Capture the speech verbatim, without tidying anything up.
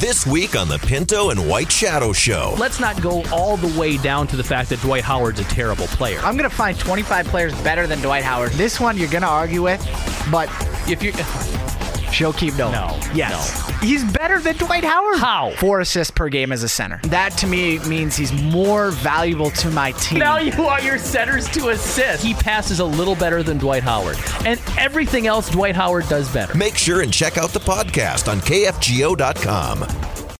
This week on the Pinto and White Shadow Show. Let's not go all the way down to the fact that Dwight Howard's a terrible player. I'm going to find twenty-five players better than Dwight Howard. This one you're going to argue with, but if you Shokeem Noah. No. Yes. No. He's better than Dwight Howard. How? Four assists per game as a center. That to me means he's more valuable to my team. Now you want your centers to assist. He passes a little better than Dwight Howard. And everything else Dwight Howard does better. Make sure and check out the podcast on K F G O dot com.